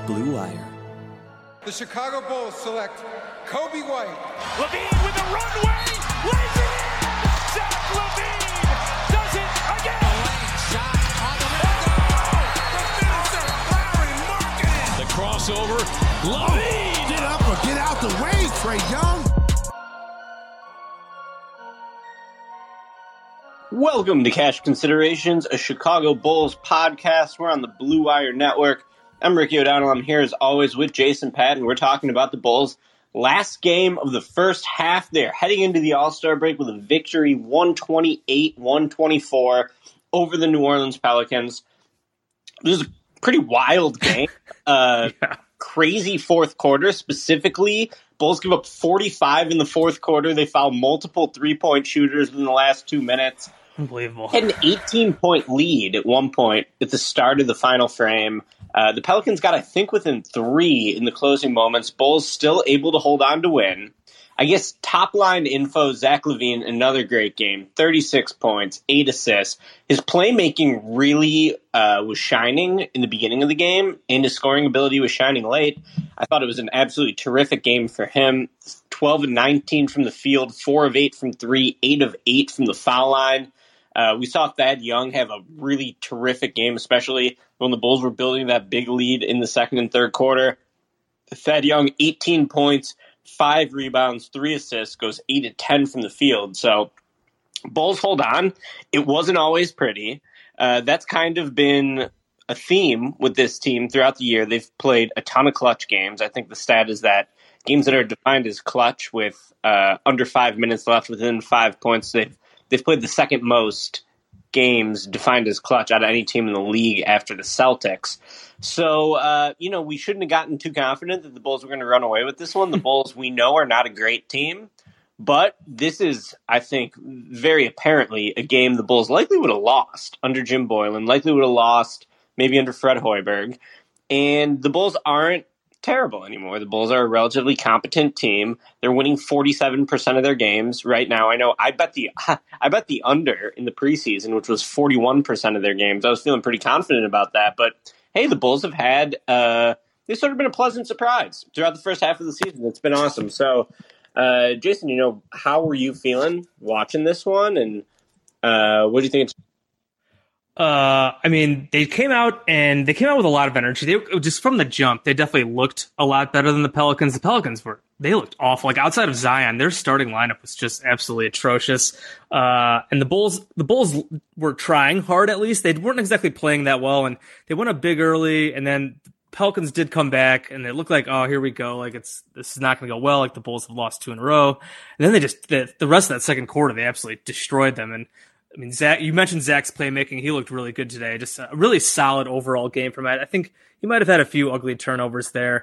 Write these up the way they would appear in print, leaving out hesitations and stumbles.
Blue Wire. The Chicago Bulls select Coby White. LaVine with a runway, lays it in! Zach LaVine does it again! A lane shot on the window! The finisher, Larry Markkinen! The crossover, LaVine! Get up or get out the way, Trae Young! Welcome to Cash Considerations, a Chicago Bulls podcast. We're on the Blue Wire Network. I'm Ricky O'Donnell. I'm here as always with Jason Patton. We're talking about the Bulls' last game of the first half. They're heading into the All-Star break with a victory 128-124 over the New Orleans Pelicans. This is a pretty wild game. Crazy fourth quarter. Specifically, Bulls give up 45 in the fourth quarter. They foul multiple three-point shooters in the last 2 minutes. Unbelievable. Had an 18-point lead at one point at the start of the final frame. The Pelicans got, I think, within 3 in the closing moments. Bulls still able to hold on to win. I guess top-line info, Zach LaVine, another great game. 36 points, 8 assists. His playmaking really was shining in the beginning of the game, and his scoring ability was shining late. I thought it was an absolutely terrific game for him. 12 of 19 from the field, 4 of 8 from 3, 8 of 8 from the foul line. We saw Thad Young have a really terrific game, especially when the Bulls were building that big lead in the second and third quarter. Thad Young, 18 points, 5 rebounds, 3 assists, goes 8 of 10 from the field. So Bulls hold on. It wasn't always pretty. That's kind of been a theme with this team throughout the year. They've played a ton of clutch games. I think the stat is that games that are defined as clutch with under 5 minutes left within 5 points, they've played the second most games defined as clutch out of any team in the league after the Celtics. So, we shouldn't have gotten too confident that the Bulls were going to run away with this one. The Bulls, we know, are not a great team. But this is, I think, very apparently a game the Bulls likely would have lost under Jim Boylen, likely would have lost maybe under Fred Hoiberg. And the Bulls aren't terrible anymore. The Bulls are a relatively competent team. They're winning 47% of their games right now. I know I bet the under in the preseason, which was 41% of their games. I was feeling pretty confident about that. But hey, the Bulls have had they've sort of been a pleasant surprise throughout the first half of the season. It's been awesome. So, Jason, how were you feeling watching this one, and what do you think? They came out with a lot of energy. They just from the jump, they definitely looked a lot better than the Pelicans. The Pelicans they looked awful. Like outside of Zion, their starting lineup was just absolutely atrocious. And the Bulls were trying hard at least. They weren't exactly playing that well, and they went up big early, and then the Pelicans did come back, and they looked like, oh, here we go. Like this is not going to go well. Like the Bulls have lost 2 in a row, and then the rest of that second quarter, they absolutely destroyed them. And I mean, Zach, you mentioned Zach's playmaking. He looked really good today. Just a really solid overall game from Matt. I think he might have had a few ugly turnovers there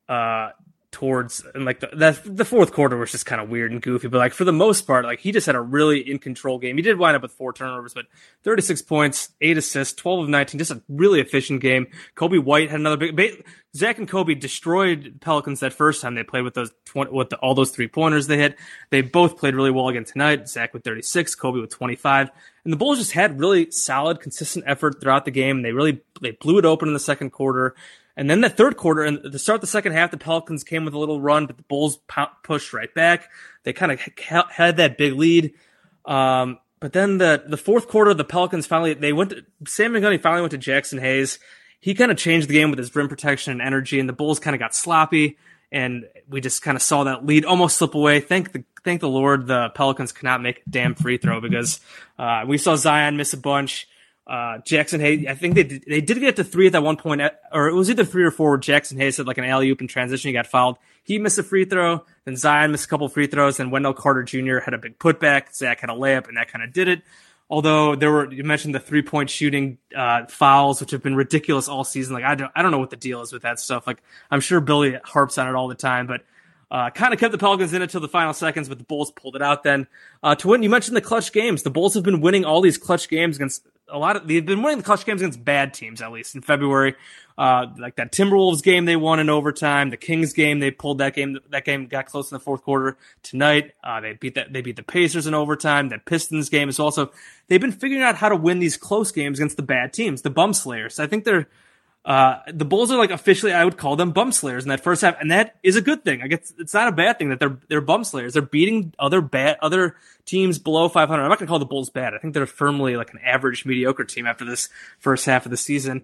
the fourth quarter was just kind of weird and goofy. But like for the most part, like he just had a really in control game. He did wind up with 4 turnovers, but 36 points, 8 assists, 12 of 19, just a really efficient game. Coby White had another big. Zach and Coby destroyed Pelicans that first time they played with all those 3-pointers they hit. They both played really well again tonight. Zach with 36, Coby with 25. And the Bulls just had really solid, consistent effort throughout the game. They blew it open in the second quarter. And then the third quarter, and to start the second half, the Pelicans came with a little run, but the Bulls pushed right back. They kind of had that big lead. But then the fourth quarter, the Pelicans Sam Van finally went to Jackson Hayes. He kind of changed the game with his rim protection and energy, and the Bulls kind of got sloppy, and we just kind of saw that lead almost slip away. Thank the Lord the Pelicans could not make a damn free throw because we saw Zion miss a bunch. Jackson Hayes, I think they did get to 3 at that one point, or it was either 3 or 4 where Jackson Hayes had like an alley-oop in transition. He got fouled. He missed a free throw. Then Zion missed a couple free throws. Then Wendell Carter Jr. had a big putback. Zach had a layup, and that kind of did it. Although you mentioned the 3-point shooting fouls, which have been ridiculous all season. Like I don't know what the deal is with that stuff. Like I'm sure Billy harps on it all the time, but kind of kept the Pelicans in it till the final seconds, but the Bulls pulled it out then to win. You mentioned the clutch games. The Bulls have been winning all these clutch games against they've been winning the clutch games against bad teams, at least in February. Like that Timberwolves game they won in overtime, the Kings game they pulled that game got close in the fourth quarter. Tonight they beat the Pacers in overtime. That Pistons game is also they've been figuring out how to win these close games against the bad teams, the bum slayers. I think they're The Bulls are like officially, I would call them bum slayers in that first half, and that is a good thing. I guess it's not a bad thing that they're bum slayers. They're beating other teams below 500. I'm not going to call the Bulls bad. I think they're firmly like an average, mediocre team after this first half of the season.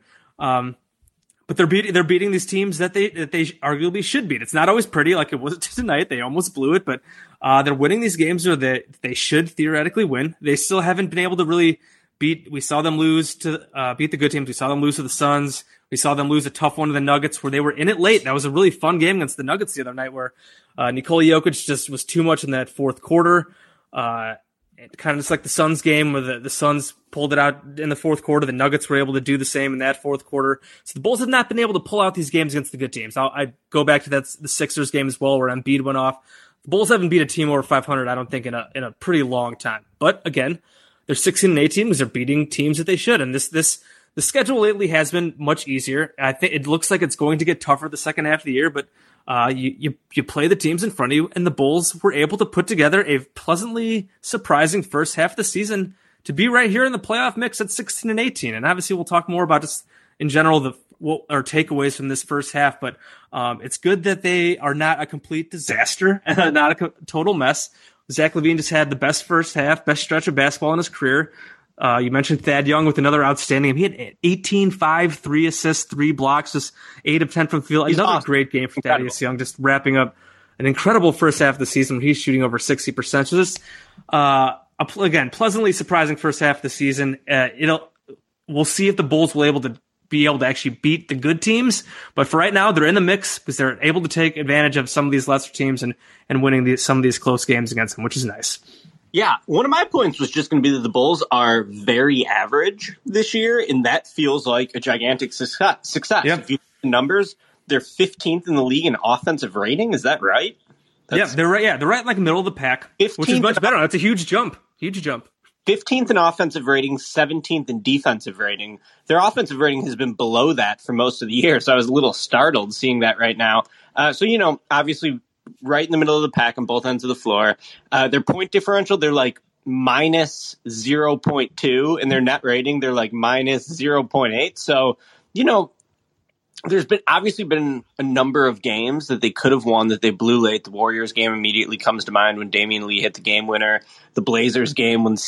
But they're beating these teams that they arguably should beat. It's not always pretty, like it was tonight. They almost blew it, but they're winning these games that they should theoretically win. They still haven't been able to really beat. We saw them lose to beat the good teams. We saw them lose to the Suns. We saw them lose a tough one to the Nuggets where they were in it late. That was a really fun game against the Nuggets the other night where Nikola Jokic just was too much in that fourth quarter. Kind of just like the Suns game where the Suns pulled it out in the fourth quarter. The Nuggets were able to do the same in that fourth quarter. So the Bulls have not been able to pull out these games against the good teams. I go back to the Sixers game as well where Embiid went off. The Bulls haven't beat a team over 500, I don't think, in a pretty long time. But again, they're 16 and 18 because they're beating teams that they should. And the schedule lately has been much easier. I think it looks like it's going to get tougher the second half of the year, but you play the teams in front of you, and the Bulls were able to put together a pleasantly surprising first half of the season to be right here in the playoff mix at 16 and 18. And obviously we'll talk more about just in general our takeaways from this first half, but it's good that they are not a complete disaster, not a total mess. Zach LaVine just had the best first half, best stretch of basketball in his career. You mentioned Thad Young with another outstanding. He had 18, 5, 3 assists, 3 blocks, just 8 of 10 from the field. Another awesome. Great game for Thaddeus Young, just wrapping up an incredible first half of the season when he's shooting over 60%. So just, again, pleasantly surprising first half of the season. We'll see if the Bulls will be able to actually beat the good teams. But for right now, they're in the mix because they're able to take advantage of some of these lesser teams and winning some of these close games against them, which is nice. Yeah, one of my points was just going to be that the Bulls are very average this year, and that feels like a gigantic success. Yep. If you look at the numbers, they're 15th in the league in offensive rating. Is that right? They're right. Yeah, they're right in like middle of the pack, which is much better. That's a huge jump. 15th in offensive rating, 17th in defensive rating. Their offensive rating has been below that for most of the year, so I was a little startled seeing that right now. So, obviously right in the middle of the pack on both ends of the floor. Their point differential, they're like minus 0.2. In their net rating, they're like minus 0.8. So, there's obviously been a number of games that they could have won that they blew late. The Warriors game immediately comes to mind when Damian Lee hit the game winner. The Blazers game when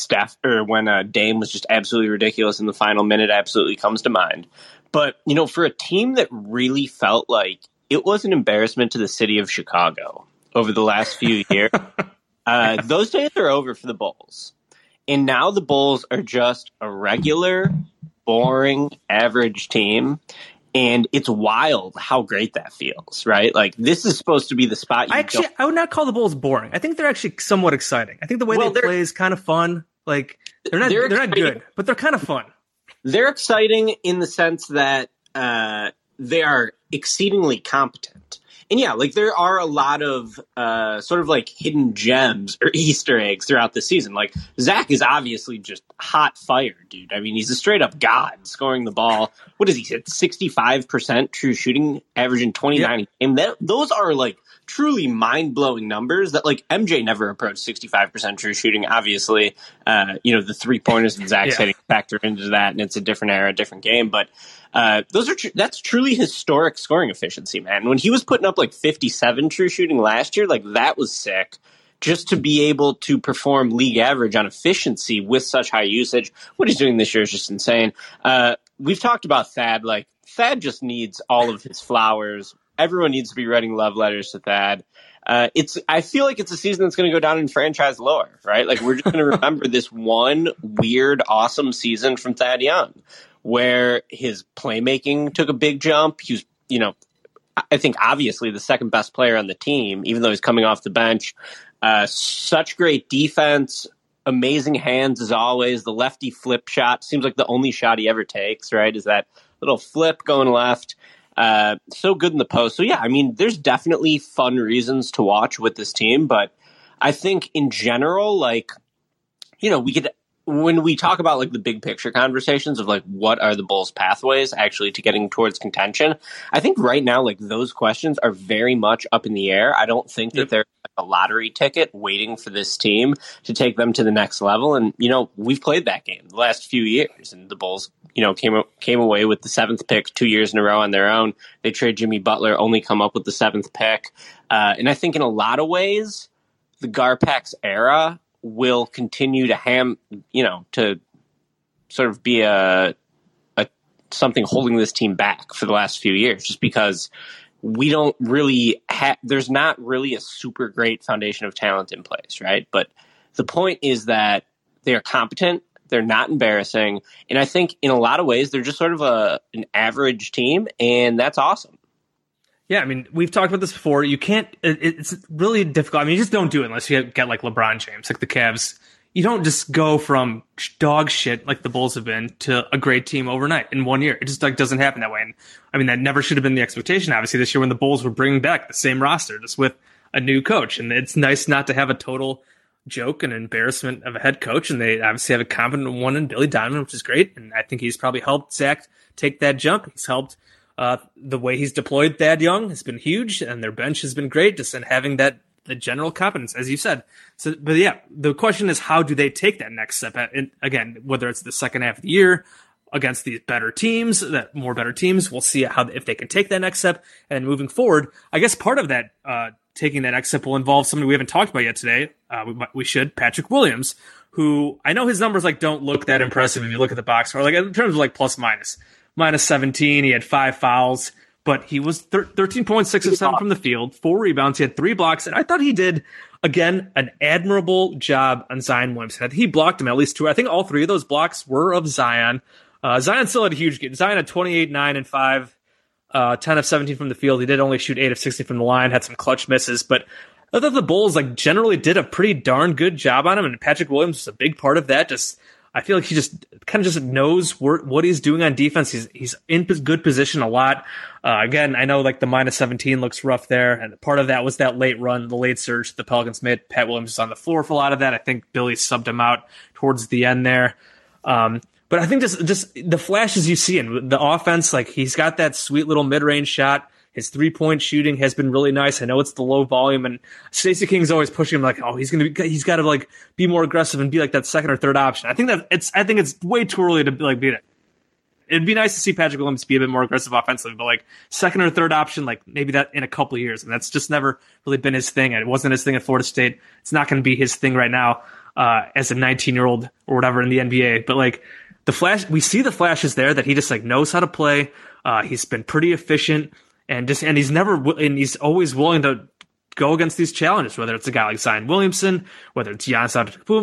Dame was just absolutely ridiculous in the final minute absolutely comes to mind. But, for a team that really felt like it was an embarrassment to the city of Chicago over the last few years, those days are over for the Bulls. And now the Bulls are just a regular, boring, average team. And it's wild how great that feels, right? Like, this is supposed to be the spot. I would not call the Bulls boring. I think they're actually somewhat exciting. I think the way they play is kind of fun. Like, they're not good, but they're kind of fun. They're exciting in the sense that they are exceedingly competent. And yeah, like there are a lot of sort of like hidden gems or Easter eggs throughout the season. Like Zach is obviously just hot fire, dude. I mean, he's a straight up god scoring the ball. What is he at 65% true shooting, averaging 29 a game? Those are like truly mind blowing numbers that like MJ never approached 65% true shooting. Obviously, the 3-pointers that Zach's hitting factor into that, and it's a different era, different game. But that's truly historic scoring efficiency, man. When he was putting up like 57 true shooting last year, like that was sick. Just to be able to perform league average on efficiency with such high usage, what he's doing this year is just insane. We've talked about Thad. Like Thad just needs all of his flowers. Everyone needs to be writing love letters to Thad. I feel like it's a season that's going to go down in franchise lore, right? Like we're just going to remember this one weird, awesome season from Thad Young, where his playmaking took a big jump. He was, I think obviously the second best player on the team, even though he's coming off the bench. Such great defense, amazing hands as always. The lefty flip shot seems like the only shot he ever takes, right? Is that little flip going left. So good in the post. So yeah, I mean, there's definitely fun reasons to watch with this team, but I think in general, like, when we talk about like the big picture conversations of like what are the Bulls' pathways actually to getting towards contention, I think right now like those questions are very much up in the air. I don't think that they're a lottery ticket waiting for this team to take them to the next level. And, we've played that game the last few years, and the Bulls, came away with the 7th pick 2 years in a row on their own. They trade Jimmy Butler, only come up with the 7th pick. And I think in a lot of ways, the Garpax era will continue to to sort of be something holding this team back for the last few years, just because we don't really there's not really a super great foundation of talent in place, right? But the point is that they are competent, they're not embarrassing, and I think in a lot of ways they're just sort of an average team, and that's awesome. Yeah, I mean, we've talked about this before. You can't, it's really difficult. I mean, you just don't do it unless you get like LeBron James, like the Cavs. You don't just go from dog shit like the Bulls have been to a great team overnight in 1 year. It just doesn't happen that way. And I mean, that never should have been the expectation, obviously, this year when the Bulls were bringing back the same roster, just with a new coach. And it's nice not to have a total joke and embarrassment of a head coach. And they obviously have a competent one in Billy Donovan, which is great. And I think he's probably helped Zach take that jump. He's helped the way he's deployed Thad Young has been huge, and their bench has been great, just in having the general competence, as you said. So, but yeah, the question is, how do they take that next step? And again, whether it's the second half of the year against these better teams, more better teams, we'll see if they can take that next step. And moving forward, I guess part of that taking that next step will involve somebody we haven't talked about yet today. We should, Patrick Williams, who I know his numbers don't look that impressive if you look at the box score, in terms of plus minus. -17, he had 5 fouls, but he was 13 points, 6 of 7 from the field, 4 rebounds, he had 3 blocks, and I thought he did, again, an admirable job on Zion Williamson. He blocked him at least 2. I think all 3 of those blocks were of Zion. Zion still had a huge game. Zion had 28, 9, and 5, 10 of 17 from the field. He did only shoot 8 of 60 from the line, had some clutch misses, but I thought the Bulls generally did a pretty darn good job on him, and Patrick Williams was a big part of that. I feel like he just kind of knows what he's doing on defense. He's in good position a lot. Again, I know the -17 looks rough there, and part of that was that late run, the late surge the Pelicans made. Pat Williams was on the floor for a lot of that. I think Billy subbed him out towards the end there. But I think just the flashes you see in the offense, he's got that sweet little mid-range shot. His 3-point shooting has been really nice. I know it's the low volume, and Stacey King's always pushing him he's got to be more aggressive and be that second or third option. I think it's way too early to be that. It'd be nice to see Patrick Williams be a bit more aggressive offensively, but second or third option, maybe that in a couple of years, and that's just never really been his thing. It wasn't his thing at Florida State. It's not going to be his thing right now as a 19-year-old or whatever in the NBA. But the flash, we see the flashes there that he just knows how to play. He's been pretty efficient. And he's always willing to go against these challenges, whether it's a guy like Zion Williamson, whether it's Giannis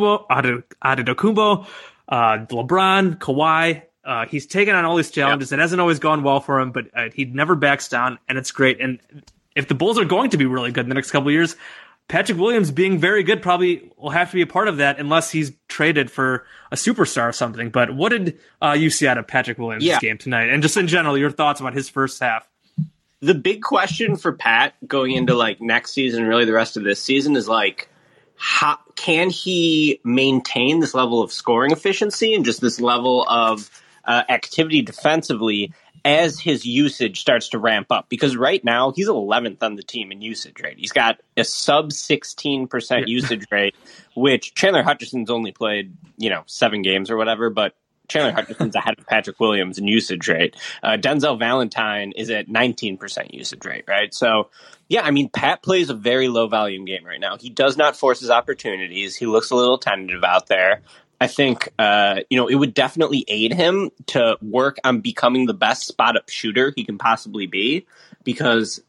Antetokounmpo, LeBron, Kawhi. He's taken on all these challenges. It hasn't always gone well for him, but he never backs down, and it's great. And if the Bulls are going to be really good in the next couple of years, Patrick Williams being very good probably will have to be a part of that, unless he's traded for a superstar or something. But what did you see out of Patrick Williams' game tonight? And just in general, your thoughts about his first half? The big question for Pat going into next season, really the rest of this season, is how can he maintain this level of scoring efficiency and just this level of activity defensively as his usage starts to ramp up? Because right now he's 11th on the team in usage rate. He's got a sub 16% usage rate, which Chandler Hutchison's only played 7 games or whatever, but Chandler Hutchison's ahead of Patrick Williams in usage rate. Denzel Valentine is at 19% usage rate, right? So, yeah, I mean, Pat plays a very low-volume game right now. He does not force his opportunities. He looks a little tentative out there. I think, it would definitely aid him to work on becoming the best spot-up shooter he can possibly be, because,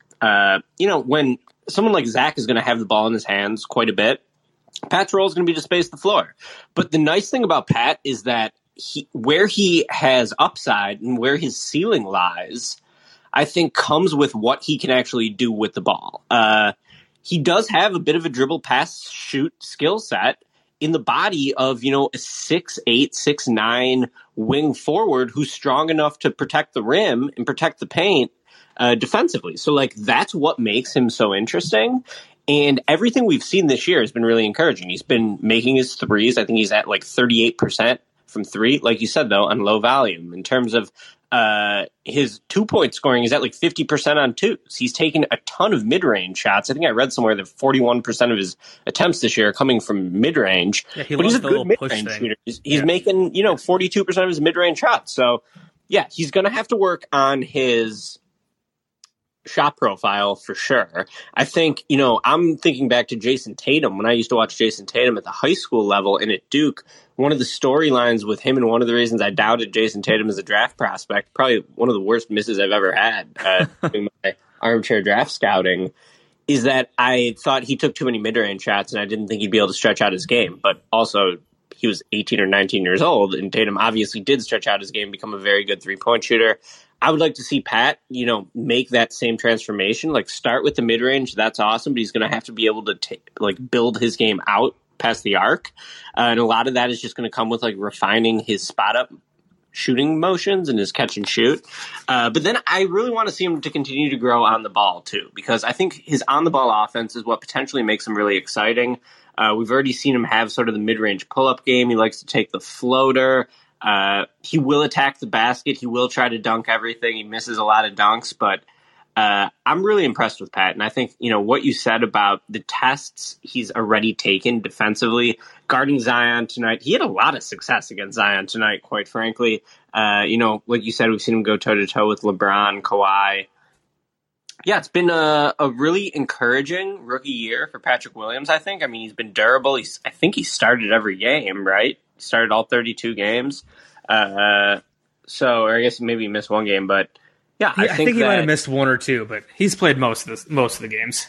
when someone like Zach is going to have the ball in his hands quite a bit, Pat's role is going to be to space the floor. But the nice thing about Pat is that where he has upside and where his ceiling lies, I think comes with what he can actually do with the ball. He does have a bit of a dribble, pass, shoot skill set in the body of, a 6'8", 6'9" wing forward who's strong enough to protect the rim and protect the paint defensively. So that's what makes him so interesting. And everything we've seen this year has been really encouraging. He's been making his threes. I think he's at 38% from 3, like you said, though, on low volume. In terms of his 2-point scoring is at like 50% on twos. He's taken a ton of mid-range shots. I think I read somewhere that 41% of his attempts this year are coming from mid-range. Yeah, but he's a good mid-range shooter. He's making, 42% of his mid-range shots. So, yeah, he's going to have to work on his shot profile for sure. I think, I'm thinking back to Jason Tatum when I used to watch Jason Tatum at the high school level and at Duke. One of the storylines with him and one of the reasons I doubted Jason Tatum as a draft prospect, probably one of the worst misses I've ever had doing my armchair draft scouting, is that I thought he took too many mid-range shots and I didn't think he'd be able to stretch out his game. But also, he was 18 or 19 years old, and Tatum obviously did stretch out his game, become a very good three-point shooter. I would like to see Pat, make that same transformation. Like, start with the mid-range. That's awesome, but he's going to have to be able to build his game out past the arc. And a lot of that is just going to come with refining his spot-up shooting motions and his catch and shoot. But then I really want to see him to continue to grow on the ball, too, because I think his on-the-ball offense is what potentially makes him really exciting. We've already seen him have sort of the mid-range pull-up game. He likes to take the floater. He will attack the basket. He will try to dunk everything. He misses a lot of dunks, but I'm really impressed with Pat. And I think, what you said about the tests he's already taken defensively, guarding Zion tonight, he had a lot of success against Zion tonight, quite frankly. Like you said, we've seen him go toe-to-toe with LeBron, Kawhi. Yeah, it's been a really encouraging rookie year for Patrick Williams, I think. I mean, he's been durable. I think he started every game, right? He started all 32 games. Or I guess maybe he missed one game, but yeah, I think he might have missed one or two, but he's played most of the games.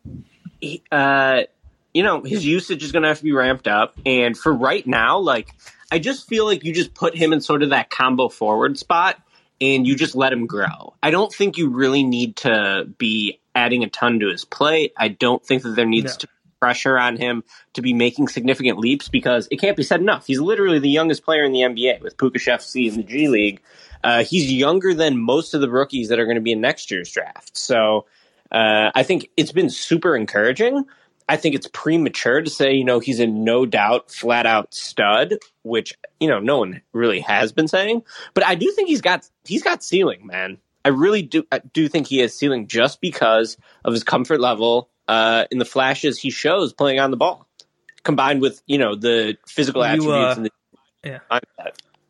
His usage is going to have to be ramped up. And for right now, I just feel like you just put him in sort of that combo forward spot and you just let him grow. I don't think you really need to be adding a ton to his play. I don't think that there needs to be pressure on him to be making significant leaps because it can't be said enough. He's literally the youngest player in the NBA with Pukashevsky in the G League. He's younger than most of the rookies that are going to be in next year's draft. So I think it's been super encouraging. I think it's premature to say, he's a no doubt flat out stud, which, no one really has been saying. But I do think he's got ceiling, man. I really do think he has ceiling just because of his comfort level in the flashes he shows playing on the ball, combined with, the physical attributes and the mindset.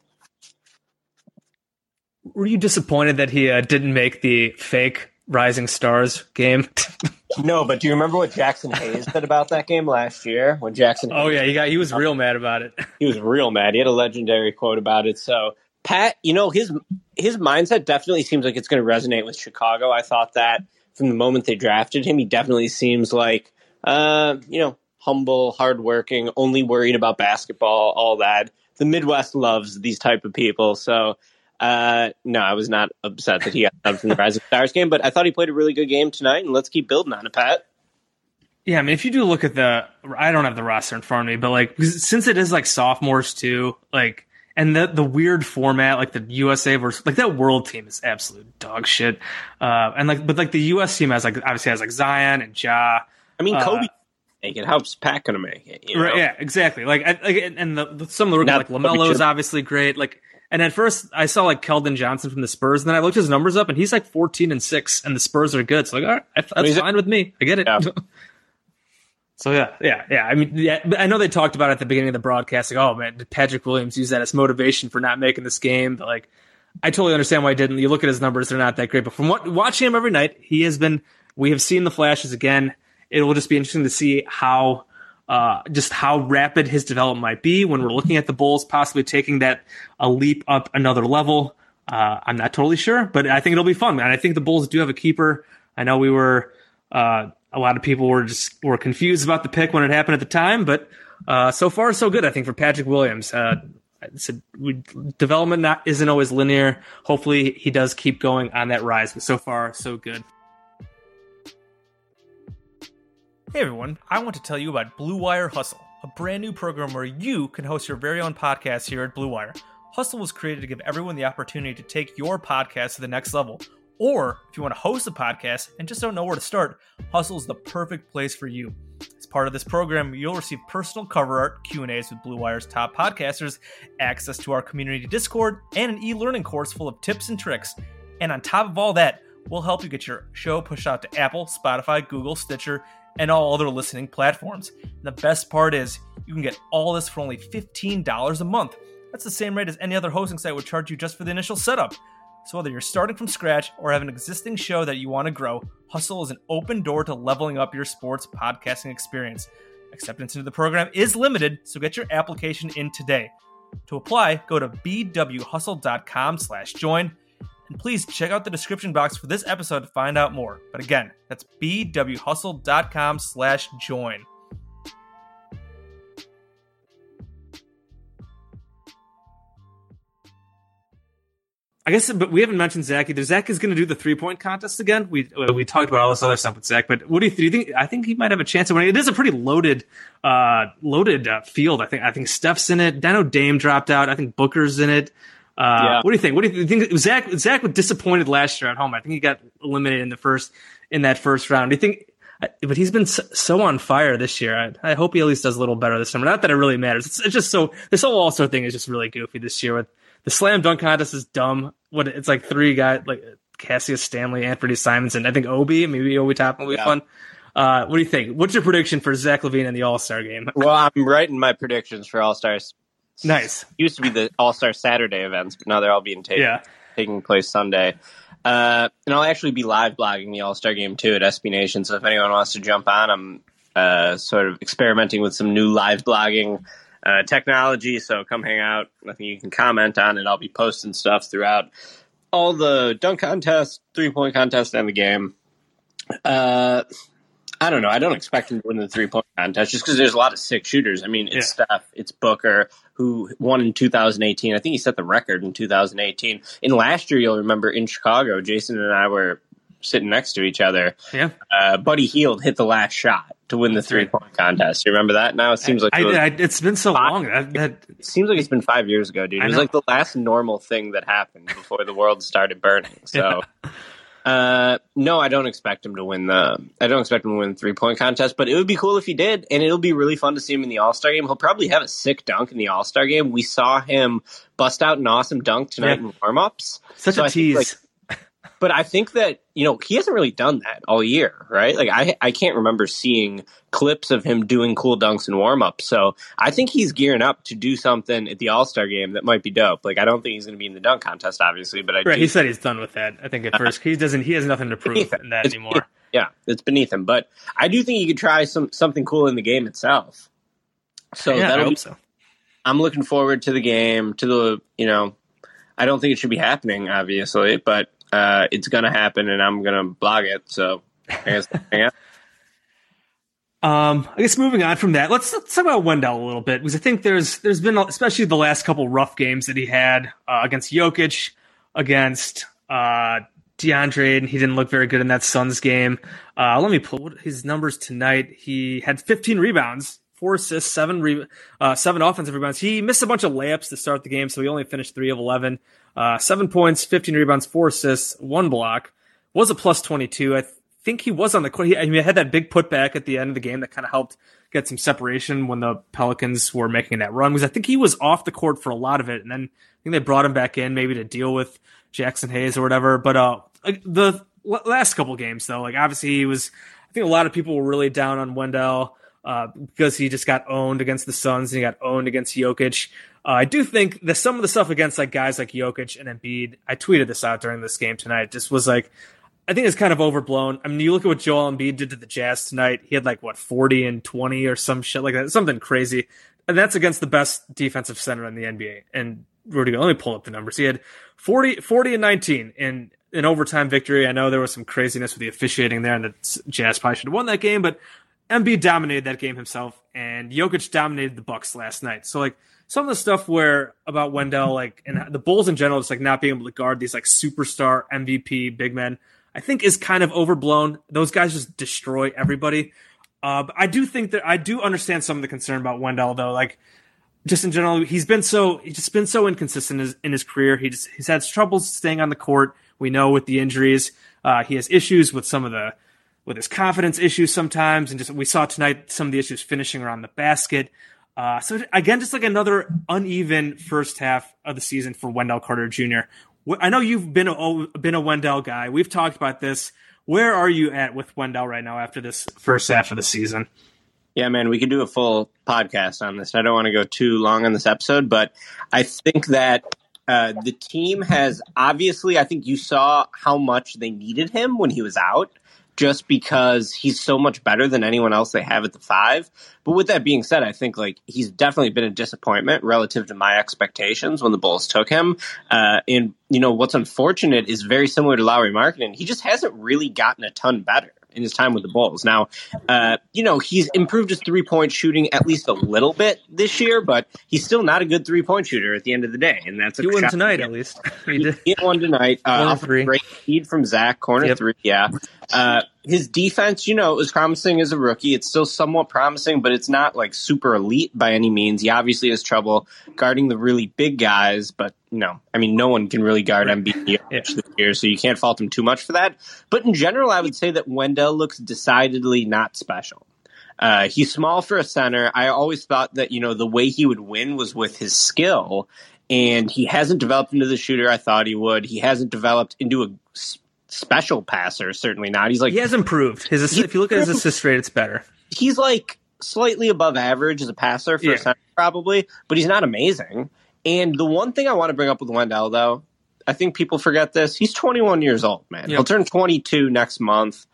Were you disappointed that he didn't make the fake Rising Stars game? No, but do you remember what Jackson Hayes said about that game last year? When Jackson Hayes he was real mad about it. He was real mad. He had a legendary quote about it. So, Pat, his mindset definitely seems like it's going to resonate with Chicago. I thought that from the moment they drafted him. He definitely seems like, humble, hardworking, only worried about basketball, all that. The Midwest loves these type of people. So, no, I was not upset that he got dubbed from the Rising Stars game, but I thought he played a really good game tonight, and let's keep building on it, Pat. Yeah, I mean, if you do look at I don't have the roster in front of me, but since it is sophomores too, and the weird format, the USA versus that world team is absolute dog shit. But the US team obviously has Zion and Ja. I mean, Kobe. It helps Pat gonna make it. Right? Yeah, exactly. And some of the rookies LaMelo is obviously great. And at first I saw Keldon Johnson from the Spurs, and then I looked his numbers up, and he's 14-6, and the Spurs are good. So all right, that's fine with me. I get it. Yeah. So yeah. I mean, but I know they talked about it at the beginning of the broadcast, oh man, did Patrick Williams use that as motivation for not making this game? But I totally understand why he didn't. You look at his numbers; they're not that great. But from watching him every night, we have seen the flashes again. It will just be interesting to see how rapid his development might be when we're looking at the Bulls possibly taking a leap up another level. I'm not totally sure, but I think it'll be fun, man. I think the Bulls do have a keeper. I know we were a lot of people were confused about the pick when it happened at the time, but so far so good, I think, for Patrick Williams. Development isn't always linear. Hopefully he does keep going on that rise, but so far so good. Hey everyone, I want to tell you about Blue Wire Hustle, a brand new program where you can host your very own podcast here at Blue Wire. Hustle was created to give everyone the opportunity to take your podcast to the next level. Or if you want to host a podcast and just don't know where to start, Hustle is the perfect place for you. It's part of this program, you'll receive personal cover art, Q&As with Blue Wire's top podcasters, access to our community Discord, and an e-learning course full of tips and tricks. And on top of all that, we'll help you get your show pushed out to Apple, Spotify, Google, Stitcher, and all other listening platforms. And the best part is you can get all this for only $15 a month. That's the same rate as any other hosting site would charge you just for the initial setup. So whether you're starting from scratch or have an existing show that you want to grow, Hustle is an open door to leveling up your sports podcasting experience. Acceptance into the program is limited, so get your application in today. To apply, go to bwhustle.com/join, and please check out the description box for this episode to find out more. But again, that's bwhustle.com/join. I guess, but we haven't mentioned Zach either. Zach is going to do the 3-point contest again. We talked about all this other stuff with Zach, but what do you think? I think he might have a chance of winning. It is a pretty loaded field. I think Steph's in it. Dano Dame dropped out. I think Booker's in it. What do you think? What do you think? Zach was disappointed last year at home. I think he got eliminated in that first round. Do you think? But he's been so on fire this year. I hope he at least does a little better this summer. Not that it really matters. It's just so this whole All-Star thing is just really goofy this year. With the slam dunk contest is dumb. It's like three guys like Cassius Stanley, Anthony Simonson. I think Obi Toppin will be fun. What do you think? What's your prediction for Zach LaVine in the All-Star game? Well, I'm writing my predictions for All-Stars. Nice. Used to be the All-Star Saturday events, but now they're all being taking place Sunday. And I'll actually be live blogging the All-Star game too at SB Nation. So if anyone wants to jump on, I'm sort of experimenting with some new live blogging technology. So come hang out. Nothing you can comment on it. I'll be posting stuff throughout all the dunk contests, 3-point contest, and the game. I don't know. I don't expect him to win the 3-point contest just because there's a lot of sick shooters. I mean, it's Steph, it's Booker, who won in 2018. I think he set the record in 2018. And last year, you'll remember in Chicago, Jason and I were sitting next to each other. Yeah. Buddy Hield hit the last shot to win the 3-point contest. You remember that? Now it seems like it's been so long. It seems like it's been 5 years ago, dude. It was like the last normal thing that happened before the world started burning. So. No, I don't expect him to win the 3-point contest, but it would be cool if he did, and it'll be really fun to see him in the All-Star game. He'll probably have a sick dunk in the All-Star game. We saw him bust out an awesome dunk tonight in warm-ups. Such a tease. But I think that, he hasn't really done that all year, right? Like, I can't remember seeing clips of him doing cool dunks in warm-ups. So I think he's gearing up to do something at the All-Star game that might be dope. Like, I don't think he's going to be in the dunk contest, obviously, but he said he's done with that. I think at first he has nothing to prove in that anymore. It's beneath him. But I do think he could try something cool in the game itself. So I hope so. I'm looking forward to the game, I don't think it should be happening, obviously, but it's going to happen, and I'm going to blog it. So I guess, I guess moving on from that, let's talk about Wendell a little bit, because I think there's been, especially the last couple rough games that he had against Jokic, against DeAndre, and he didn't look very good in that Suns game. Let me pull his numbers tonight. He had 15 rebounds, 4 assists, 7 offensive rebounds. He missed a bunch of layups to start the game, so he only finished 3 of 11. 7 points, 15 rebounds, 4 assists, 1 block. Was a plus 22. I think he was on the court. He had that big putback at the end of the game that kind of helped get some separation when the Pelicans were making that run, because I think he was off the court for a lot of it, and then I think they brought him back in maybe to deal with Jackson Hayes or whatever. But the last couple games, though, obviously I think a lot of people were really down on Wendell because he just got owned against the Suns and he got owned against Jokic. I do think that some of the stuff against guys like Jokic and Embiid, I tweeted this out during this game tonight, just was I think it's kind of overblown. I mean, you look at what Joel Embiid did to the Jazz tonight. He had 40 and 20 or some shit like that, something crazy. And that's against the best defensive center in the NBA. And Rudy, let me pull up the numbers. He had 40 and 19 in an overtime victory. I know there was some craziness with the officiating there, and the Jazz probably should have won that game, but Embiid dominated that game himself, and Jokic dominated the Bucks last night. So some of the stuff about Wendell, and the Bulls in general, just not being able to guard these superstar MVP big men, I think is kind of overblown. Those guys just destroy everybody. But I do think that I do understand some of the concern about Wendell, though. Just in general, he's just been so inconsistent in his career. He's had troubles staying on the court. We know with the injuries, he has issues with some of the with his confidence issues sometimes, and just we saw tonight some of the issues finishing around the basket. So again, just like another uneven first half of the season for Wendell Carter Jr. I know you've been a Wendell guy. We've talked about this. Where are you at with Wendell right now after this first half of the season? Yeah, man, we could do a full podcast on this. I don't want to go too long on this episode, but I think that the team has obviously, I think you saw how much they needed him when he was out, just because he's so much better than anyone else they have at the 5. But with that being said, I think like he's definitely been a disappointment relative to my expectations when the Bulls took him. And what's unfortunate is very similar to Lauri Markkanen. He just hasn't really gotten a ton better in his time with the Bulls. Now, he's improved his 3-point shooting at least a little bit this year, but he's still not a good 3-point shooter at the end of the day. And that's he won tonight, at least. He hit one tonight. Off a great feed from Zach, corner 3. Yeah. His defense, is promising as a rookie. It's still somewhat promising, but it's not like super elite by any means. He obviously has trouble guarding the really big guys, but no one can really guard Embiid this year, so you can't fault him too much for that. But in general, I would say that Wendell looks decidedly not special. He's small for a center. I always thought that, the way he would win was with his skill, and he hasn't developed into the shooter I thought he would. He hasn't developed into a special passer, certainly not. He has improved. If you look at his assist rate, it's better. He's like slightly above average as a passer for a center, probably, but he's not amazing. And the one thing I want to bring up with Wendell, though, I think people forget this. He's 21 years old, man. Yep. He'll turn 22 next month.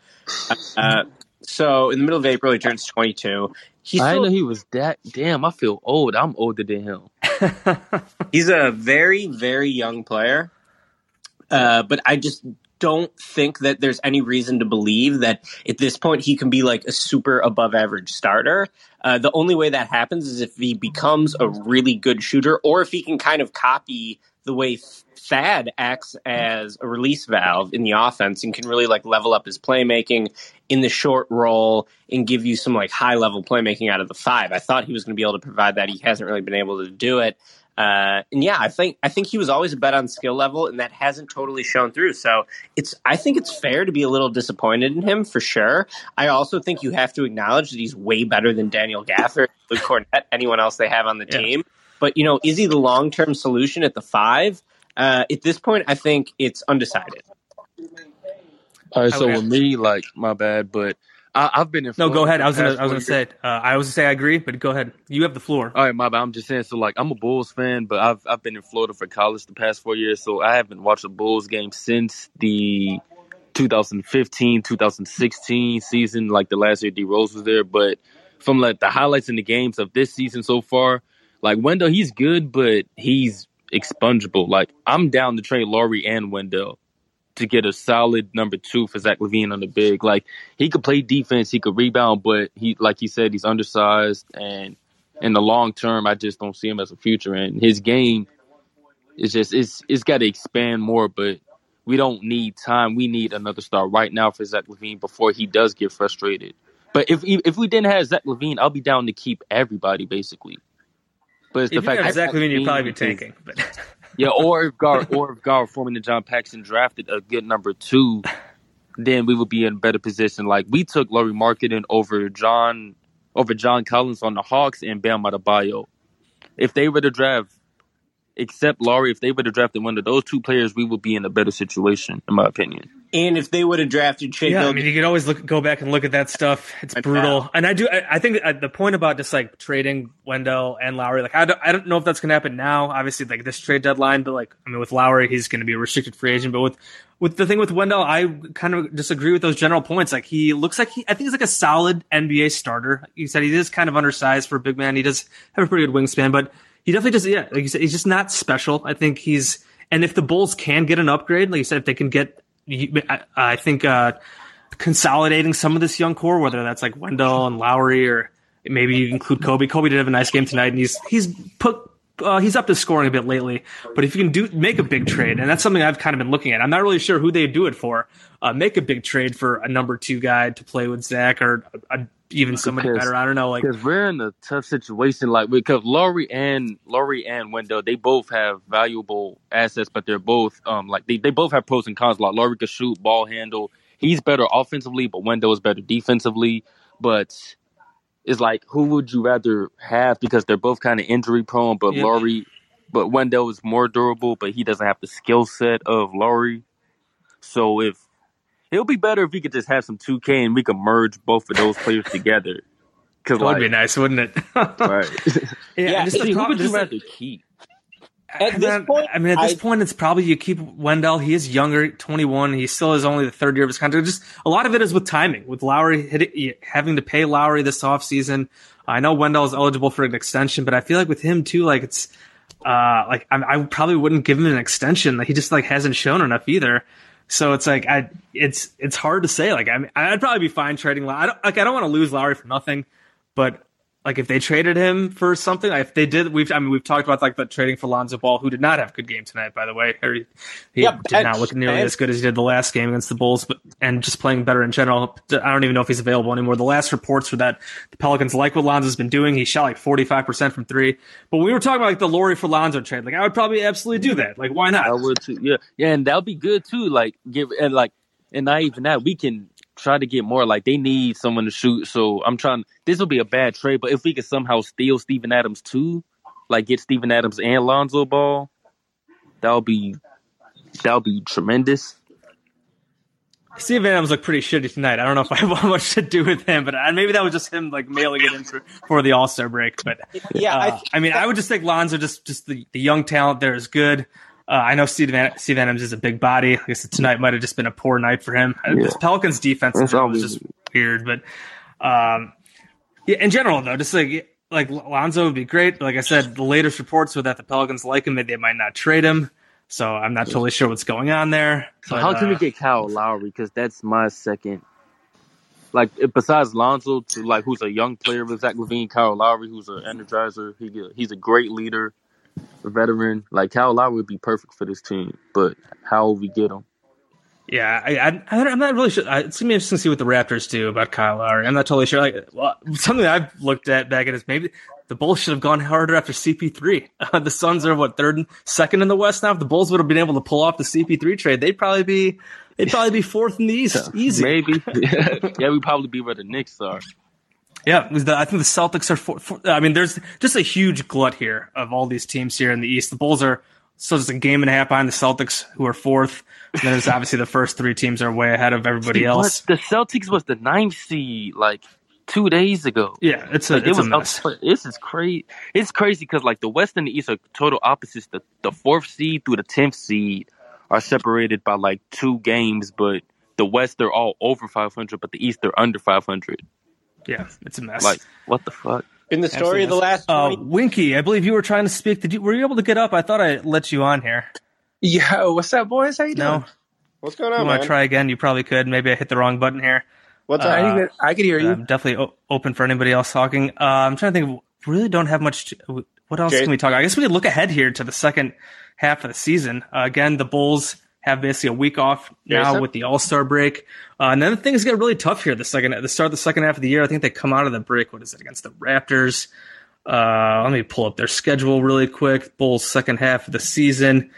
So in the middle of April, he turns 22. I didn't know he was that. Damn, I feel old. I'm older than him. He's a very, very young player. But I just don't think that there's any reason to believe that at this point he can be like a super above average starter. The only way that happens is if he becomes a really good shooter, or if he can kind of copy the way Thad acts as a release valve in the offense and can really like level up his playmaking in the short roll and give you some like high level playmaking out of the 5. I thought he was going to be able to provide that. He hasn't really been able to do it. I think he was always a bet on skill level, and that hasn't totally shown through. So I think it's fair to be a little disappointed in him for sure. I also think you have to acknowledge that he's way better than Daniel Gafford, Luke Cornett, anyone else they have on the team. But is he the long-term solution at the 5? At this point, I think it's undecided. All right, so with me, my bad, but I've been in Florida. No, go ahead. I was gonna say I agree, but go ahead. You have the floor. All right, my bad. I'm just saying. So I'm a Bulls fan, but I've been in Florida for college the past 4 years, so I haven't watched a Bulls game since the 2015-2016 season, like the last year D Rose was there. But from the highlights in the games of this season so far, Wendell, he's good, but he's expungible. I'm down to trade Lauri and Wendell to get a solid number 2 for Zach LaVine on the big. He could play defense, he could rebound, but he, like he said, he's undersized, and in the long term, I just don't see him as a future. And his game is it's got to expand more, but we don't need time. We need another star right now for Zach LaVine before he does get frustrated. But if we didn't have Zach LaVine, I'll be down to keep everybody, basically. But it's the fact that Zach LaVine, you'd probably be tanking. But yeah, or if Gar forming the John Paxson drafted a good number 2, then we would be in a better position. We took Lauri Markkanen over John Collins on the Hawks and Bam Adebayo. If they were to draft, except Lauri, if they would have drafted one of those 2 players, we would be in a better situation, in my opinion. And if they would have drafted Shea Gilgeous, you could always go back and look at that stuff. It's brutal. And I think the point about just trading Wendell and Lauri, I don't know if that's going to happen now. Obviously, this trade deadline, but with Lauri, he's going to be a restricted free agent. But with the thing with Wendell, I kind of disagree with those general points. He looks I think he's a solid NBA starter. You said he is kind of undersized for a big man. He does have a pretty good wingspan, but he definitely just, like you said, he's just not special. I think and if the Bulls can get an upgrade, like you said, if they can get, I think consolidating some of this young core, whether that's Wendell and Lauri, or maybe you include Kobe. Kobe did have a nice game tonight, and he's up to scoring a bit lately. But if you can make a big trade, and that's something I've kind of been looking at. I'm not really sure who they do it for. Make a big trade for a number 2 guy to play with Zach, or even somebody better. I don't know. Because we're in a tough situation. Because Lauri and Wendell, they both have valuable assets, but they're both they both have pros and cons. Lauri can shoot, ball handle. he's better offensively, but Wendell is better defensively. But it's like, who would you rather have? Because they're both kind of injury prone, but but Wendell is more durable, but he doesn't have the skill set of Lowry. So it'll be better if we could just have some 2K and we could merge both of those players together. That would be nice, wouldn't it? Right. Who would you rather keep? At this point, it's probably you keep Wendell. He is younger, 21. He still is only the third year of his contract. Just a lot of it is with timing, with Lowry having to pay Lowry this offseason. I know Wendell is eligible for an extension, but I feel like with him too, like it's I probably wouldn't give him an extension. Like he just like hasn't shown enough either. So it's like it's hard to say. Like I'd probably be fine trading Lowry. I don't want to lose Lowry for nothing, but like if they traded him for something, like if they did, we've talked about like the trading for Lonzo Ball, who did not have a good game tonight, by the way. He did not look nearly as good as he did the last game against the Bulls, and just playing better in general. I don't even know if he's available anymore. The last reports were that the Pelicans like what Lonzo's been doing. He shot like 45% from three. But we were talking about like the Lowry for Lonzo trade. Like I would probably absolutely do that. Like why not? I would too. Yeah, and that would be good too. Like and not even that, we can try to get more. Like they need someone to shoot, so I'm trying. This will be a bad trade, but if we could somehow steal Steven Adams too, like get Steven Adams and Lonzo Ball, that'll be tremendous. Steven Adams looked pretty shitty tonight. I don't know if I want much to do with him, but maybe that was just him like mailing it in for the All-Star break. But I would just think Lonzo, just the young talent there is good. I know Steve Adams is a big body. I guess tonight might have just been a poor night for him. Yeah. This Pelicans defense was just weird. But in general, though, just like Lonzo would be great. But like I said, the latest reports were that the Pelicans like him, they might not trade him. So I'm not totally sure what's going on there. So how can we get Kyle Lowry? Because that's my second. Like besides Lonzo, to like who's a young player with Zach LaVine, Kyle Lowry, who's an energizer. He's a great leader. A veteran like Kyle Lowry would be perfect for this team, but how will we get him? Yeah, I'm not really sure. It's gonna be interesting to see what the Raptors do about Kyle Lowry. I'm not totally sure. Something that I've looked at back at is maybe the Bulls should have gone harder after CP3. The Suns are second in the West now. If the Bulls would have been able to pull off the CP3 trade, they'd probably be fourth in the East. Easy, maybe. Yeah, we'd probably be where the Knicks are. Yeah, I think the Celtics are four. I mean, there's just a huge glut here of all these teams here in the East. The Bulls are still just a game and a half behind the Celtics, who are fourth. And then there's obviously the first three teams are way ahead of everybody else. The Celtics was the 9th seed like 2 days ago. Yeah, it's a mess. This is crazy. It's crazy because like the West and the East are total opposites. The 4th seed through the 10th seed are separated by like 2 games, but the West they're all over 500, but the East they're under 500. Yeah, it's a mess. Like, what the fuck? In the story of the last 20... Winky, I believe you were trying to speak. Were you able to get up? I thought I let you on here. Yo, what's up, boys? How you doing? No. What's going on, you want to try again? You probably could. Maybe I hit the wrong button here. What's up? I could hear you. I'm definitely open for anybody else talking. I'm trying to think. Really don't have much. What else can we talk about? I guess we could look ahead here to the second half of the season. Again, the Bulls have basically a week off now with the All-Star break. And then things get really tough here the start of the second half of the year. I think they come out of the break, what is it, against the Raptors. Let me pull up their schedule really quick. Bulls second half of the season.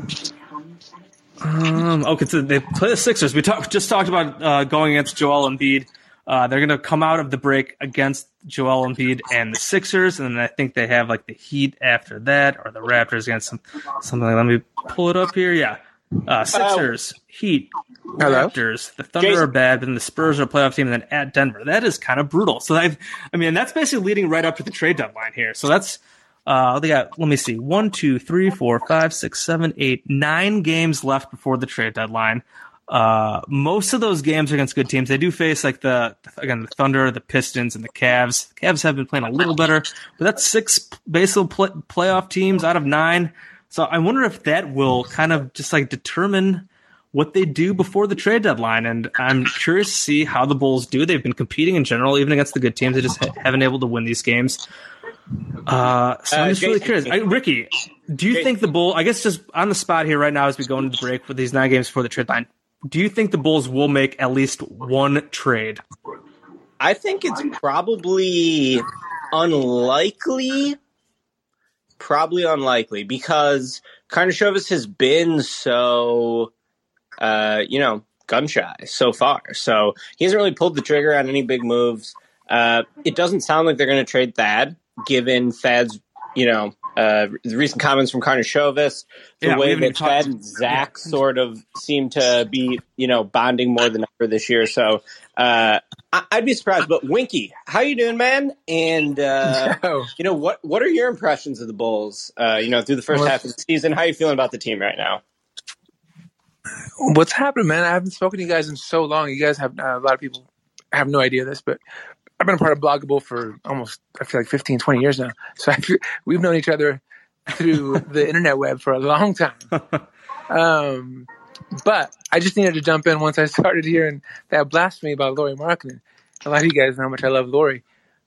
So they play the Sixers. We just talked about going against Joel Embiid. They're going to come out of the break against Joel Embiid and the Sixers, and then I think they have like the Heat after that, or the Raptors against something. Let me pull it up here. Yeah. Sixers, Heat, Raptors, the Thunder are bad, but then the Spurs are a playoff team, and then at Denver. That is kind of brutal. So that's basically leading right up to the trade deadline here. So that's they got, let me see, 1, 2, 3, 4, 5, 6, 7, 8, 9 games left before the trade deadline. Most of those games are against good teams. They do face like the Thunder, the Pistons, and the Cavs. The Cavs have been playing a little better, but that's 6 basically playoff teams out of 9. So I wonder if that will kind of just like determine what they do before the trade deadline. And I'm curious to see how the Bulls do. They've been competing in general, even against the good teams. They just haven't been able to win these games. So I'm just really curious. Ricky, do you think the Bulls, I guess just on the spot here right now as we go into the break for these 9 games before the trade deadline, do you think the Bulls will make at least one trade? I think it's probably unlikely. Probably unlikely because Karnisovas has been so, gun shy so far. So he hasn't really pulled the trigger on any big moves. It doesn't sound like they're going to trade Thad, given Thad's, the recent comments from Karnisovas, the way that Thad and Zach sort of seem to be, bonding more than ever this year. So I'd be surprised. But Winky, how you doing, man? And what are your impressions of the Bulls? Through the first half of the season, how are you feeling about the team right now? What's happening, man? I haven't spoken to you guys in so long. You guys have a lot of people have no idea this, but I've been a part of Bloggable for almost, I feel like 15, 20 years now. So we've known each other through the internet web for a long time. But I just needed to jump in once I started hearing that blasphemy about Lauri Markkanen. A lot of you guys know how much I love Lauri.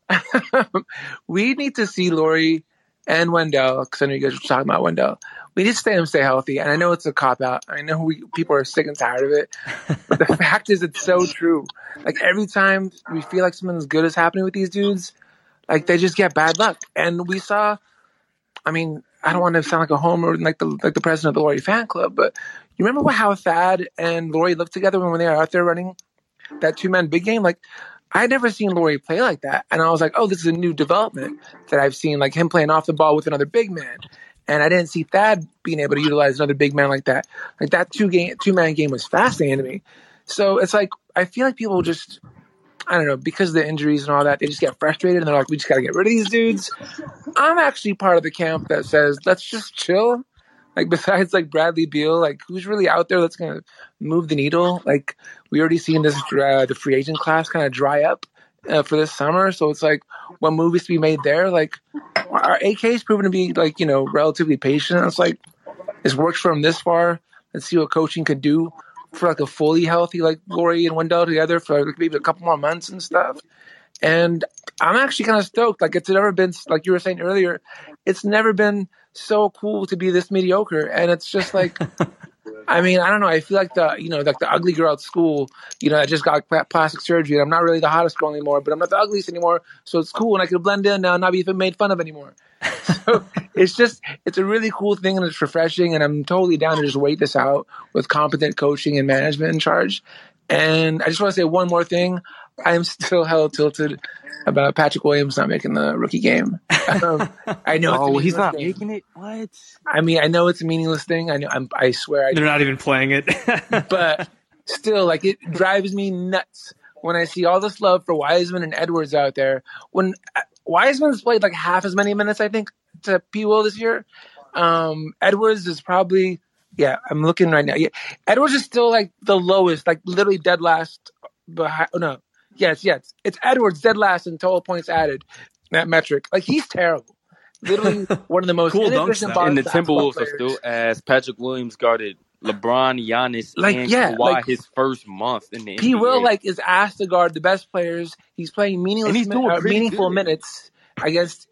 We need to see Lauri and Wendell, because I know you guys were talking about Wendell. We need to stay healthy. And I know it's a cop-out. I know people are sick and tired of it. But the fact is, it's so true. Like, every time we feel like something good is happening with these dudes, like, they just get bad luck. And we saw, I don't want to sound like a homer, like the president of the Lauri fan club, but you remember how Thad and Lauri looked together when they were out there running that two-man big game? Like, I had never seen Lauri play like that. And I was like, oh, this is a new development that I've seen, like him playing off the ball with another big man. And I didn't see Thad being able to utilize another big man like that. Like, that two-man game was fascinating to me. So it's like, I feel like people just, I don't know, because of the injuries and all that, they just get frustrated and they're like, we just got to get rid of these dudes. I'm actually part of the camp that says, let's just chill. Like, besides, like, Bradley Beal, like, who's really out there that's going to move the needle? Like, we already seen this, the free agent class kind of dry up for this summer. So it's like, what movies to be made there? Like, our AK's proven to be, like, relatively patient. It's like, this works for him this far. Let's see what coaching could do for, like, a fully healthy, like, Lauri and Wendell together for like, maybe a couple more months and stuff. And I'm actually kind of stoked. Like, it's never been, like you were saying earlier, it's never been so cool to be this mediocre. And it's just like, I don't know. I feel like the ugly girl at school, that just got plastic surgery. And I'm not really the hottest girl anymore, but I'm not the ugliest anymore. So it's cool. And I can blend in now and not be even made fun of anymore. So it's a really cool thing and it's refreshing. And I'm totally down to just wait this out with competent coaching and management in charge. And I just want to say one more thing. I'm still hella tilted about Patrick Williams not making the rookie game. I know. He's not making it. What? I know it's a meaningless thing. I know. I swear. They're not even playing it. But still, like, it drives me nuts when I see all this love for Wiseman and Edwards out there. When Wiseman's played like half as many minutes, I think, to P. Will this year. Edwards is probably. Yeah, I'm looking right now. Yeah, Edwards is still like the lowest, like literally dead last. Behind, no. Yes. It's Edwards dead last in total points added. That metric. Like, he's terrible. Literally one of the most cool inefficient dunks. And the Timberwolves players. are still as Patrick Williams guarded LeBron, Giannis, and Kawhi his first month in the NBA. P. Will is asked to guard the best players. He's playing meaningful minutes against.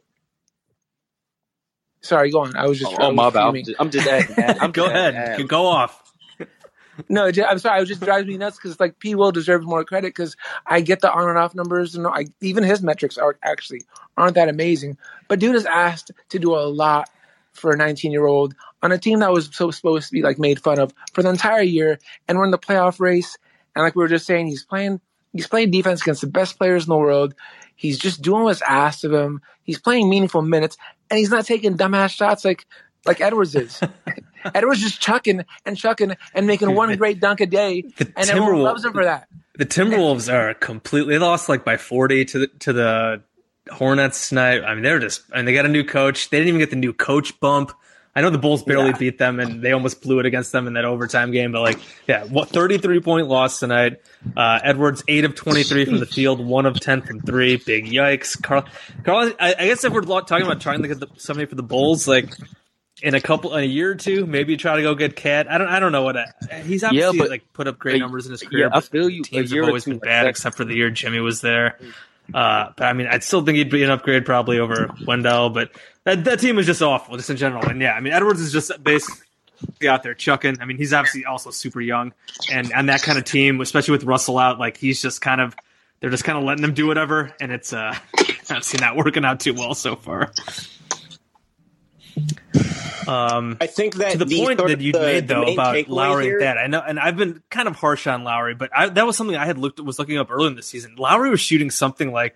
Sorry, go on. I was just. My bad. I'm just adding. Go ahead. Go off. No, I'm sorry. It just drives me nuts because, like, P. Will deserves more credit because I get the on and off numbers, and even his metrics aren't that amazing. But dude is asked to do a lot for a 19-year-old on a team that was so supposed to be, like, made fun of for the entire year, and we're in the playoff race. And like we were just saying, he's playing defense against the best players in the world. He's just doing what's asked of him. He's playing meaningful minutes, and he's not taking dumbass shots like Edwards is. Edwards just chucking and making one great dunk a day, and everyone loves him for that. The Timberwolves are completely lost, like by 40 to the Hornets tonight. They got a new coach. They didn't even get the new coach bump. I know the Bulls barely beat them, and they almost blew it against them in that overtime game. But 33-point loss tonight. Edwards 8 of 23 from the field, 1 of 10 from 3. Big yikes. Carl, I guess if we're talking about trying to get somebody for the Bulls, like, in a year or two, maybe try to go get Cat. I don't know what he's obviously put up great numbers in his career. I feel you. Teams have always been bad, except for the year Jimmy was there. But I'd still think he'd be an upgrade probably over Wendell. But that team is just awful, just in general. And Edwards is just basically out there chucking. He's obviously also super young, and on that kind of team, especially with Russell out, like, he's just they're just kind of letting him do whatever, and it's I've seen that working out too well so far. I think that to the point that you made though about Lowry here, and Thad, I know, and I've been kind of harsh on Lowry, but that was something I had was looking up earlier in the season. Lowry was shooting something like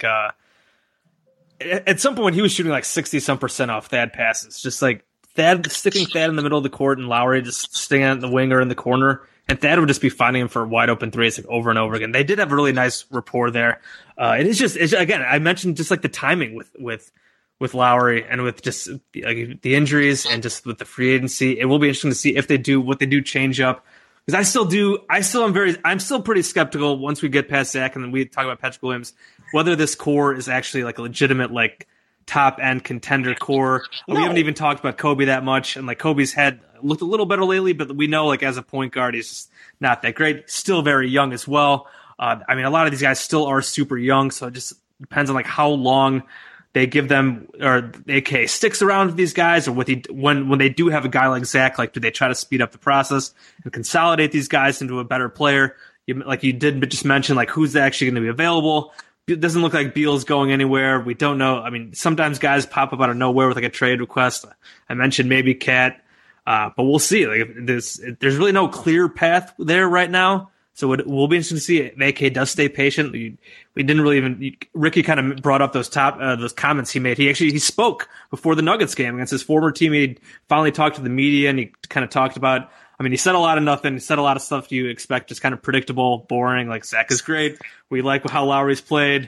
at some point he was shooting like 60% off Thad passes, just like sticking Thad in the middle of the court and Lowry just staying on the wing or in the corner, and Thad would just be finding him for wide open threes like over and over again. They did have a really nice rapport there. It's again, I mentioned just like the timing with Lowry and with just the injuries and just with the free agency. It will be interesting to see if they do change up, because I'm still pretty skeptical once we get past Zach and then we talk about Patrick Williams, whether this core is actually like a legitimate like top end contender core. No. We haven't even talked about Kobe that much, and like Kobe's looked a little better lately, but we know like as a point guard he's just not that great. Still very young as well. I mean, a lot of these guys still are super young, so it just depends on like how long they give them, or AK sticks around with these guys, or when they do have a guy like Zach, like do they try to speed up the process and consolidate these guys into a better player? Like you did just mention, like who's actually going to be available. It doesn't look like Beal's going anywhere. We don't know. I mean, sometimes guys pop up out of nowhere with like a trade request. I mentioned maybe Cat, but we'll see. Like there's really no clear path there right now. So it will be interesting to see if AK does stay patient. We didn't really Ricky kind of brought up those comments he made. He spoke before the Nuggets game against his former team. He finally talked to the media and he kind of talked about, I mean, he said a lot of nothing. He said a lot of stuff you expect, just kind of predictable, boring, like Zach is great. We like how Lowry's played.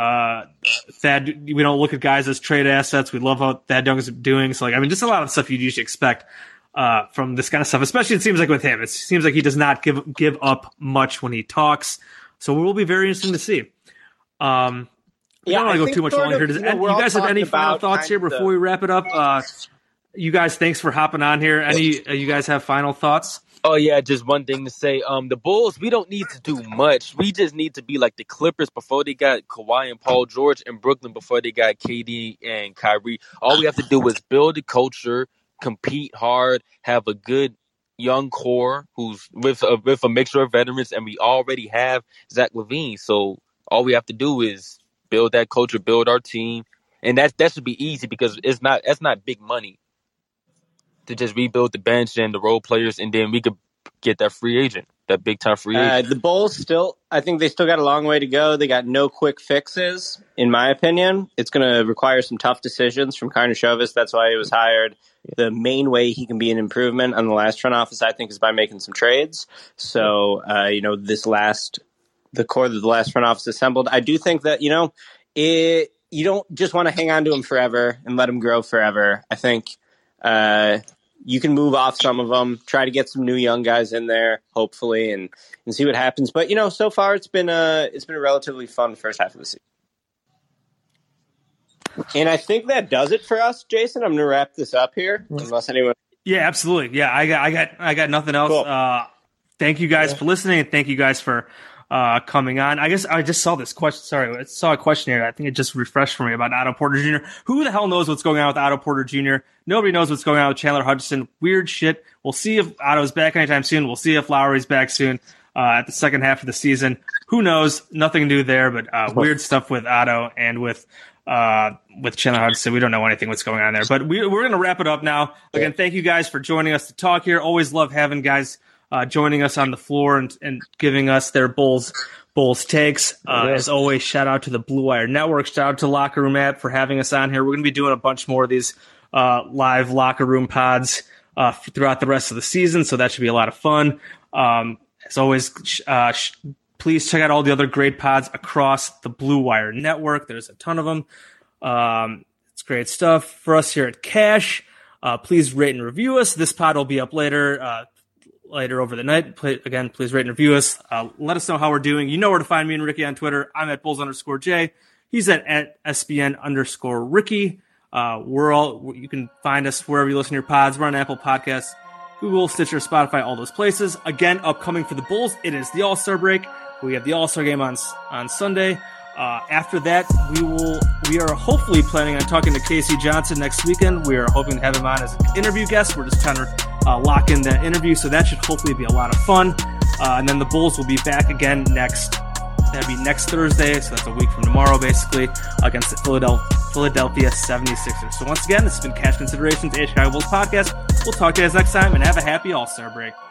Thad, we don't look at guys as trade assets. We love how Thad Young is doing. So like, I mean, just a lot of stuff you'd usually expect from this kind of stuff, especially it seems like with him. It seems like he does not give up much when he talks. So it will be very interesting to see. We don't want to go too much longer here. You guys have any final thoughts here before we wrap it up? You guys, thanks for hopping on here. You guys have final thoughts? Oh, yeah, just one thing to say. The Bulls, we don't need to do much. We just need to be like the Clippers before they got Kawhi and Paul George, and Brooklyn before they got KD and Kyrie. All we have to do is build a culture, compete hard, have a good young core who's with a mixture of veterans, and we already have Zach LaVine. So all we have to do is build that culture, build our team, and that should be easy because that's not big money to just rebuild the bench and the role players, and then we could get that free agent, that big time free agent. The Bulls I think they still got a long way to go. They got no quick fixes, in my opinion. It's going to require some tough decisions from Karnisovas. That's why he was hired. The main way he can be an improvement on the last front office, I think, is by making some trades. So, the core that the last front office assembled, I do think that, you don't just want to hang on to him forever and let him grow forever. I think you can move off some of them, try to get some new young guys in there, hopefully, and see what happens. But so far it's been a relatively fun first half of the season. And I think that does it for us, Jason. I'm going to wrap this up here, unless anyone. Yeah, absolutely. Yeah, I got nothing else. Cool. Thank you guys for listening, and thank you guys for coming on. I guess I just saw this question. Sorry, I saw a question here. I think it just refreshed for me about Otto Porter Jr. Who the hell knows what's going on with Otto Porter Jr.? Nobody knows what's going on with Chandler Hutchison. Weird shit. We'll see if Otto's back anytime soon. We'll see if Lowry's back soon at the second half of the season. Who knows? Nothing new there, but weird stuff with Otto and with Chandler Hutchison. We don't know anything what's going on there. But we're going to wrap it up now. Again, thank you guys for joining us to talk here. Always love having guys joining us on the floor and giving us their Bulls takes. As always, shout out to the Blue Wire Network. Shout out to Locker Room app for having us on here. We're going to be doing a bunch more of these live locker room pods throughout the rest of the season, so that should be a lot of fun. As always, please check out all the other great pods across the Blue Wire Network. There's a ton of them. It's great stuff for us here at Cash. Please rate and review us. This pod will be up later over the night. Again, please rate and review us. Let us know how we're doing. You know where to find me and Ricky on Twitter. I'm at Bulls_J. He's at SBN_Ricky. You can find us wherever you listen to your pods. We're on Apple Podcasts, Google, Stitcher, Spotify, all those places. Again, upcoming for the Bulls, it is the All-Star break. We have the All-Star game on Sunday. After that, we are hopefully planning on talking to Casey Johnson next weekend. We are hoping to have him on as an interview guest. We're just trying to lock in that interview, so that should hopefully be a lot of fun. And then the Bulls will be back again next That'd be next Thursday, so that's a week from tomorrow, basically, against the Philadelphia 76ers. So once again, this has been Cash Considerations, a Chicago Bulls podcast. We'll talk to you guys next time, and have a happy All-Star break.